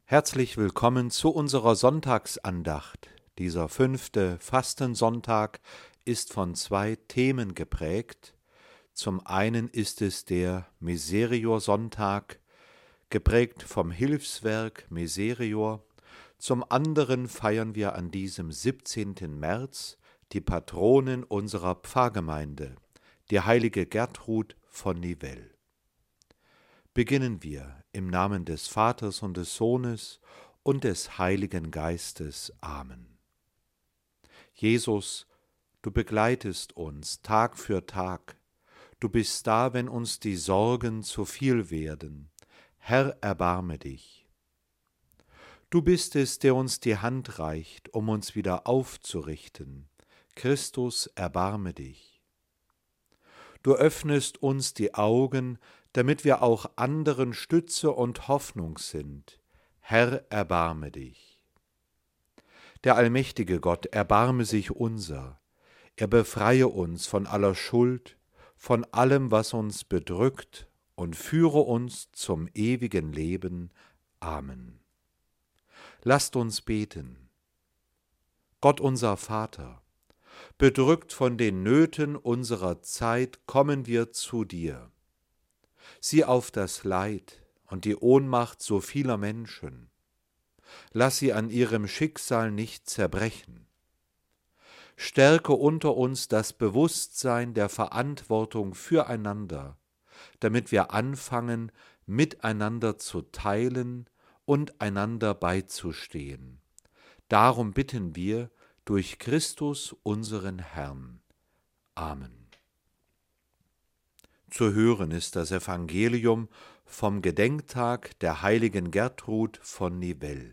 Herzlich willkommen zu unserer Sonntagsandacht. Dieser 5. Fastensonntag ist von 2 Themen geprägt. Zum einen ist es der Miserior-Sonntag, geprägt vom Hilfswerk Miserior. Zum anderen feiern wir an diesem 17. März die Patronin unserer Pfarrgemeinde, die heilige Gertrud von Nivelles. Beginnen wir im Namen des Vaters und des Sohnes und des Heiligen Geistes. Amen. Jesus, du begleitest uns Tag für Tag. Du bist da, wenn uns die Sorgen zu viel werden. Herr, erbarme dich. Du bist es, der uns die Hand reicht, um uns wieder aufzurichten. Christus, erbarme dich. Du öffnest uns die Augen, damit wir auch anderen Stütze und Hoffnung sind. Herr, erbarme dich. Der allmächtige Gott, erbarme sich unser. Er befreie uns von aller Schuld, von allem, was uns bedrückt, und führe uns zum ewigen Leben. Amen. Lasst uns beten. Gott unser Vater, bedrückt von den Nöten unserer Zeit, kommen wir zu dir. Sieh auf das Leid und die Ohnmacht so vieler Menschen. Lass sie an ihrem Schicksal nicht zerbrechen. Stärke unter uns das Bewusstsein der Verantwortung füreinander, damit wir anfangen, miteinander zu teilen und einander beizustehen. Darum bitten wir durch Christus unseren Herrn. Amen. Zu hören ist das Evangelium vom Gedenktag der heiligen Gertrud von Nivelles.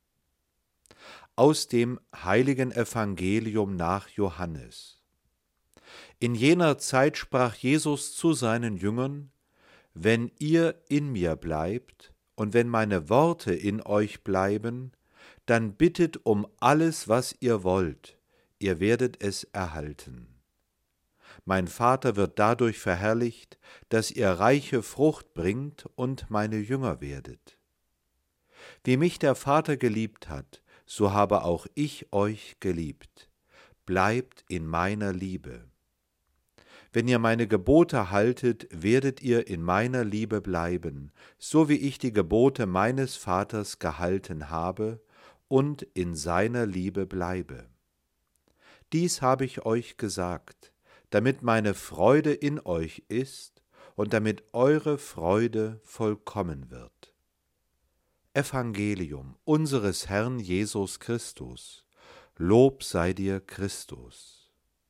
Aus dem heiligen Evangelium nach Johannes. In jener Zeit sprach Jesus zu seinen Jüngern: Wenn ihr in mir bleibt und wenn meine Worte in euch bleiben, dann bittet um alles, was ihr wollt, ihr werdet es erhalten. Mein Vater wird dadurch verherrlicht, dass ihr reiche Frucht bringt und meine Jünger werdet. Wie mich der Vater geliebt hat, so habe auch ich euch geliebt. Bleibt in meiner Liebe. Wenn ihr meine Gebote haltet, werdet ihr in meiner Liebe bleiben, so wie ich die Gebote meines Vaters gehalten habe und in seiner Liebe bleibe. Dies habe ich euch gesagt, damit meine Freude in euch ist und damit eure Freude vollkommen wird. Evangelium unseres Herrn Jesus Christus. Lob sei dir, Christus.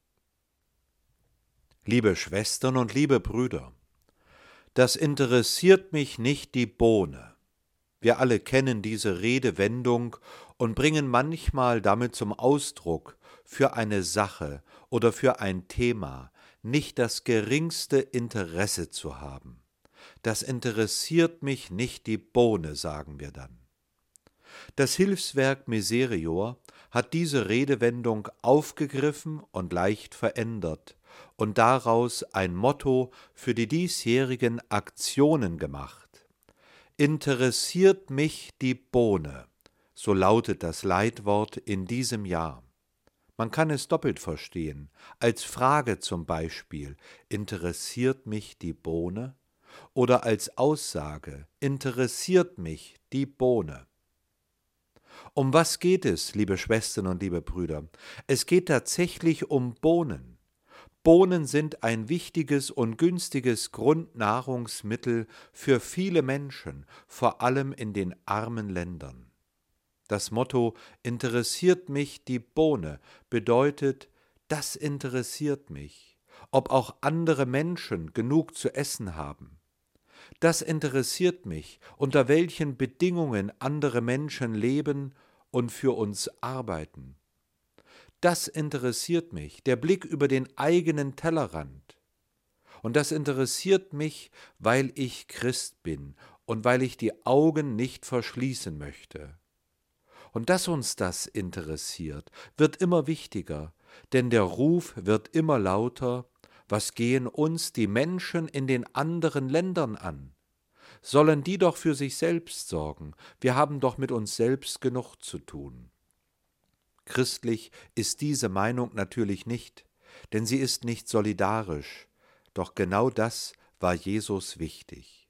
Liebe Schwestern und liebe Brüder, das interessiert mich nicht die Bohne. Wir alle kennen diese Redewendung und bringen manchmal damit zum Ausdruck, für eine Sache oder für ein Thema nicht das geringste Interesse zu haben. Das interessiert mich nicht die Bohne, sagen wir dann. Das Hilfswerk Miserior hat diese Redewendung aufgegriffen und leicht verändert und daraus ein Motto für die diesjährigen Aktionen gemacht. Interessiert mich die Bohne, so lautet das Leitwort in diesem Jahr. Man kann es doppelt verstehen, als Frage zum Beispiel: Interessiert mich die Bohne? Oder als Aussage: Interessiert mich die Bohne? Um was geht es, liebe Schwestern und liebe Brüder? Es geht tatsächlich um Bohnen. Bohnen sind ein wichtiges und günstiges Grundnahrungsmittel für viele Menschen, vor allem in den armen Ländern. Das Motto »Interessiert mich die Bohne« bedeutet, das interessiert mich, ob auch andere Menschen genug zu essen haben. Das interessiert mich, unter welchen Bedingungen andere Menschen leben und für uns arbeiten. Das interessiert mich, der Blick über den eigenen Tellerrand. Und das interessiert mich, weil ich Christ bin und weil ich die Augen nicht verschließen möchte. Und dass uns das interessiert, wird immer wichtiger, denn der Ruf wird immer lauter: Was gehen uns die Menschen in den anderen Ländern an? Sollen die doch für sich selbst sorgen, wir haben doch mit uns selbst genug zu tun. Christlich ist diese Meinung natürlich nicht, denn sie ist nicht solidarisch, doch genau das war Jesus wichtig.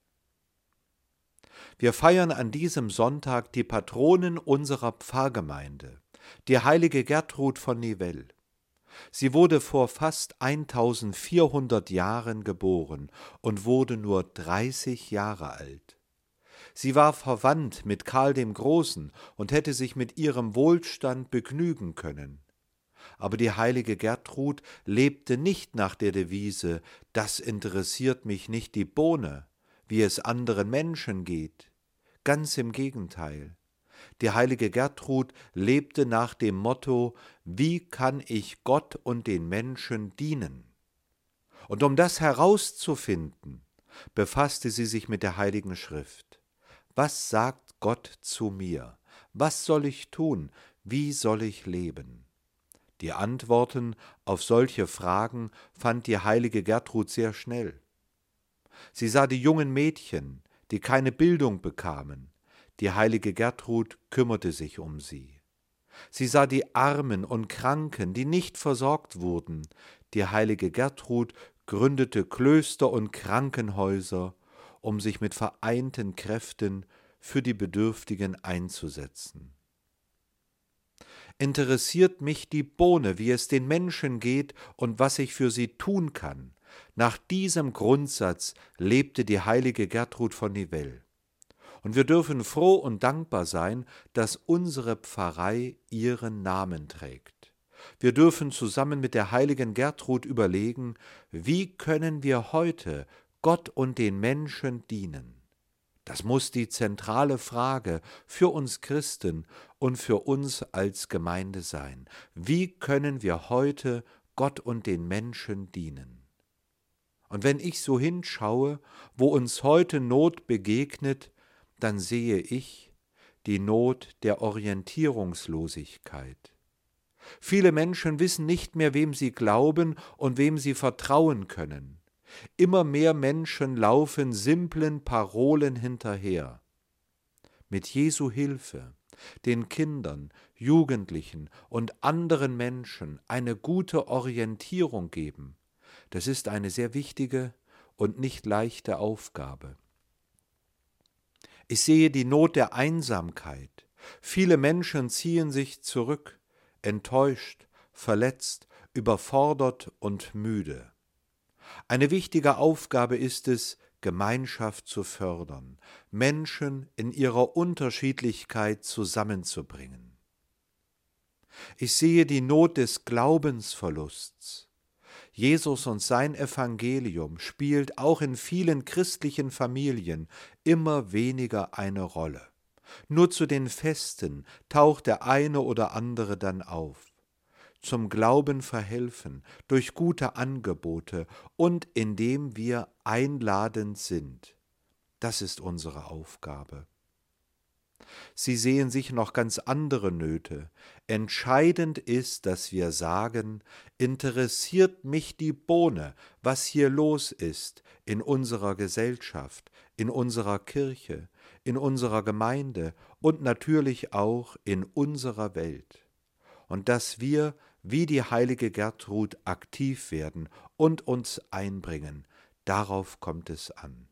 Wir feiern an diesem Sonntag die Patronin unserer Pfarrgemeinde, die heilige Gertrud von Nivelles. Sie wurde vor fast 1400 Jahren geboren und wurde nur 30 Jahre alt. Sie war verwandt mit Karl dem Großen und hätte sich mit ihrem Wohlstand begnügen können. Aber die heilige Gertrud lebte nicht nach der Devise, das interessiert mich nicht die Bohne, wie es anderen Menschen geht. Ganz im Gegenteil. Die heilige Gertrud lebte nach dem Motto, wie kann ich Gott und den Menschen dienen? Und um das herauszufinden, befasste sie sich mit der Heiligen Schrift. Was sagt Gott zu mir? Was soll ich tun? Wie soll ich leben? Die Antworten auf solche Fragen fand die heilige Gertrud sehr schnell. Sie sah die jungen Mädchen, die keine Bildung bekamen. Die heilige Gertrud kümmerte sich um sie. Sie sah die Armen und Kranken, die nicht versorgt wurden. Die heilige Gertrud gründete Klöster und Krankenhäuser, um sich mit vereinten Kräften für die Bedürftigen einzusetzen. Interessiert mich die Bohne, wie es den Menschen geht und was ich für sie tun kann? Nach diesem Grundsatz lebte die heilige Gertrud von Nivelles. Und wir dürfen froh und dankbar sein, dass unsere Pfarrei ihren Namen trägt. Wir dürfen zusammen mit der heiligen Gertrud überlegen, wie können wir heute Gott und den Menschen dienen. Das muss die zentrale Frage für uns Christen und für uns als Gemeinde sein. Wie können wir heute Gott und den Menschen dienen? Und wenn ich so hinschaue, wo uns heute Not begegnet, dann sehe ich die Not der Orientierungslosigkeit. Viele Menschen wissen nicht mehr, wem sie glauben und wem sie vertrauen können. Immer mehr Menschen laufen simplen Parolen hinterher. Mit Jesu Hilfe den Kindern, Jugendlichen und anderen Menschen eine gute Orientierung geben, das ist eine sehr wichtige und nicht leichte Aufgabe. Ich sehe die Not der Einsamkeit. Viele Menschen ziehen sich zurück, enttäuscht, verletzt, überfordert und müde. Eine wichtige Aufgabe ist es, Gemeinschaft zu fördern, Menschen in ihrer Unterschiedlichkeit zusammenzubringen. Ich sehe die Not des Glaubensverlusts. Jesus und sein Evangelium spielt auch in vielen christlichen Familien immer weniger eine Rolle. Nur zu den Festen taucht der eine oder andere dann auf. Zum Glauben verhelfen durch gute Angebote und indem wir einladend sind. Das ist unsere Aufgabe. Sie sehen sich noch ganz andere Nöte. Entscheidend ist, dass wir sagen, interessiert mich die Bohne, was hier los ist in unserer Gesellschaft, in unserer Kirche, in unserer Gemeinde und natürlich auch in unserer Welt. Und dass wir, wie die heilige Gertrud, aktiv werden und uns einbringen, darauf kommt es an.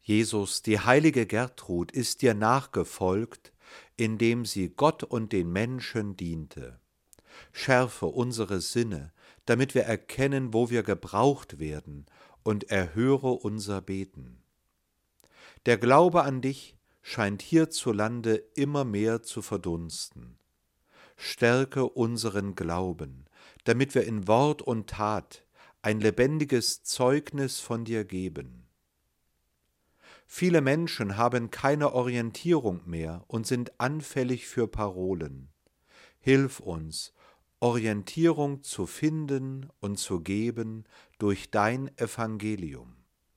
Jesus, die heilige Gertrud ist dir nachgefolgt, indem sie Gott und den Menschen diente. Schärfe unsere Sinne, damit wir erkennen, wo wir gebraucht werden, und erhöre unser Beten. Der Glaube an dich scheint hierzulande immer mehr zu verdunsten. Stärke unseren Glauben, damit wir in Wort und Tat ein lebendiges Zeugnis von dir geben. Viele Menschen haben keine Orientierung mehr und sind anfällig für Parolen. Hilf uns, Orientierung zu finden und zu geben durch dein Evangelium.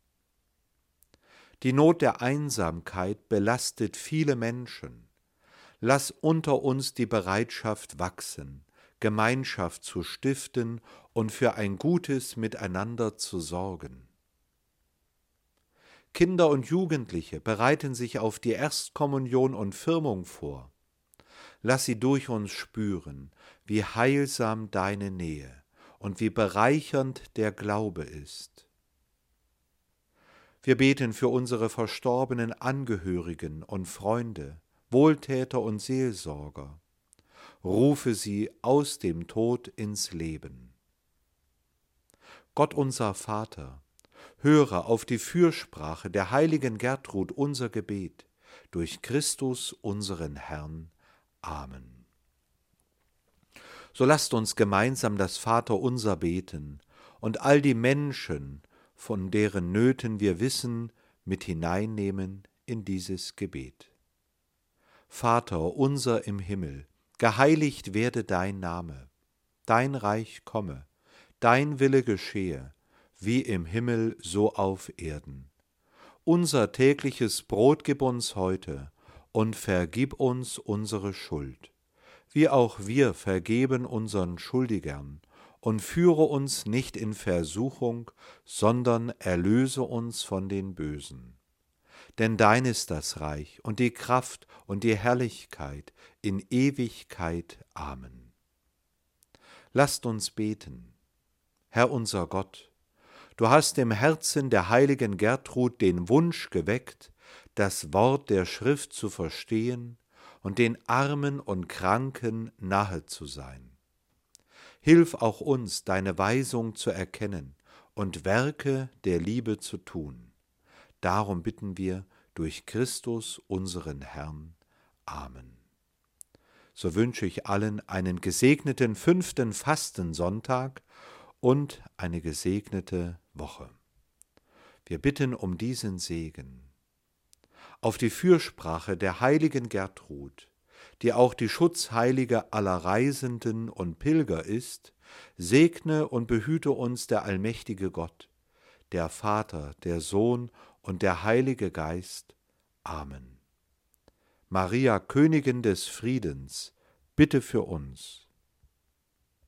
Die Not der Einsamkeit belastet viele Menschen. Lass unter uns die Bereitschaft wachsen, Gemeinschaft zu stiften und für ein gutes Miteinander zu sorgen. Kinder und Jugendliche bereiten sich auf die Erstkommunion und Firmung vor. Lass sie durch uns spüren, wie heilsam deine Nähe und wie bereichernd der Glaube ist. Wir beten für unsere verstorbenen Angehörigen und Freunde, Wohltäter und Seelsorger. Rufe sie aus dem Tod ins Leben. Gott unser Vater, höre auf die Fürsprache der heiligen Gertrud unser Gebet, durch Christus unseren Herrn. Amen. So lasst uns gemeinsam das Vaterunser beten und all die Menschen, von deren Nöten wir wissen, mit hineinnehmen in dieses Gebet. Vater unser im Himmel, geheiligt werde dein Name, dein Reich komme, dein Wille geschehe, wie im Himmel so auf Erden. Unser tägliches Brot gib uns heute und vergib uns unsere Schuld, wie auch wir vergeben unseren Schuldigern, und führe uns nicht in Versuchung, sondern erlöse uns von den Bösen. Denn dein ist das Reich und die Kraft und die Herrlichkeit in Ewigkeit. Amen. Lasst uns beten. Herr unser Gott, du hast im Herzen der heiligen Gertrud den Wunsch geweckt, das Wort der Schrift zu verstehen und den Armen und Kranken nahe zu sein. Hilf auch uns, deine Weisung zu erkennen und Werke der Liebe zu tun. Darum bitten wir durch Christus unseren Herrn. Amen. So wünsche ich allen einen gesegneten 5. Fastensonntag und eine gesegnete Woche. Wir bitten um diesen Segen. Auf die Fürsprache der heiligen Gertrud, die auch die Schutzheilige aller Reisenden und Pilger ist, segne und behüte uns der allmächtige Gott, der Vater, der Sohn und der Heilige Geist. Amen. Maria, Königin des Friedens, bitte für uns.